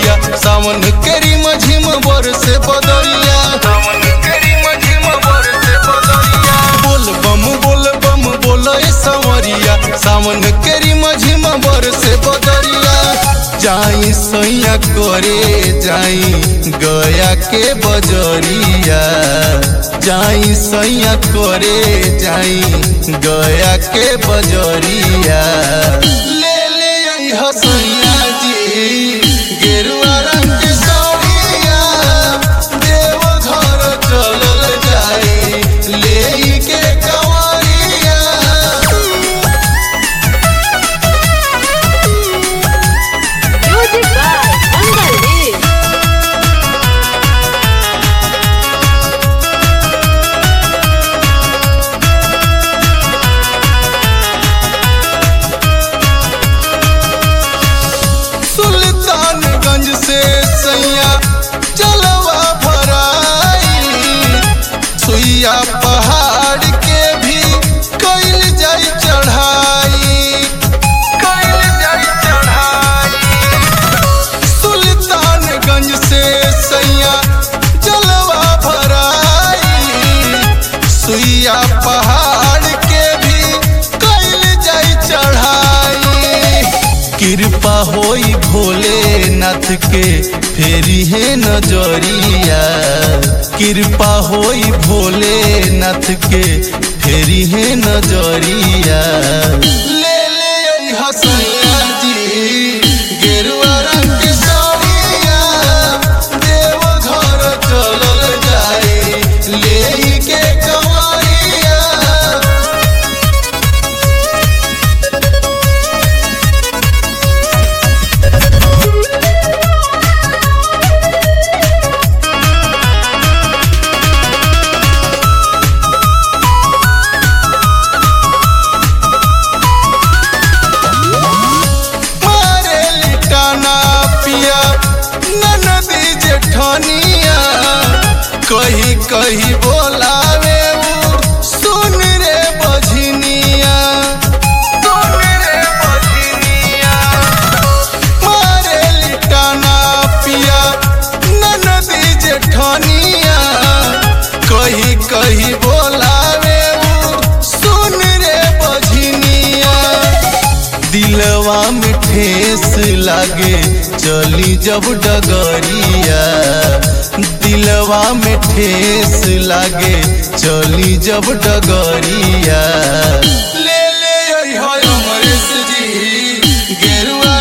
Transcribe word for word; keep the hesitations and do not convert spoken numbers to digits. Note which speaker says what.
Speaker 1: सवरिया सावन के रिम झिम बरसे बदरिया सावन के रिम झिम बरसे बदरिया बोल बम बोल बम बोल सवरिया सावन के रिम झिम बरसे बदरिया जाई सैया करे जाई गया के बजरिया जाई सैया करे जाई गया के बजरिया ले ले आई हसैया जी गेरुआ रंग के साड़िया देव घर चलल जाई ले के कवरिया
Speaker 2: Music by Angal Dev.
Speaker 1: Sultanganj से सैया जलवा भराई सुइया पहाड़ के भी कैल जाई चढ़ाई कैल जाई चढ़ाई सुल्तानगंज से सैया जलवा भराई सुइया पहाड़ के भी कैल जाई चढ़ाई कृपा होई भोलेनाथ के फेरी है नजरिया कृपा होई भोलेनाथ के फेरी है नजरिया ले ले आई हसैया जी गेरुआ रंग के साड़िया देव घर चलल जाई ले के कवरिया मारे लिटाना पिया ननदी जेठनिया कही कही बोलावे उ सुन रे बझनिया सुन रे बझनिया मारे लिटाना पिया ननदी जेठनिया कही कही बोलावे उ सुन रे बझनिया दिलवा में ठेस लागे चली जब डगरिया दिलवा में ठेस लागे चली जब डगरिया ले ले आई है अमरेश जी गेरुआ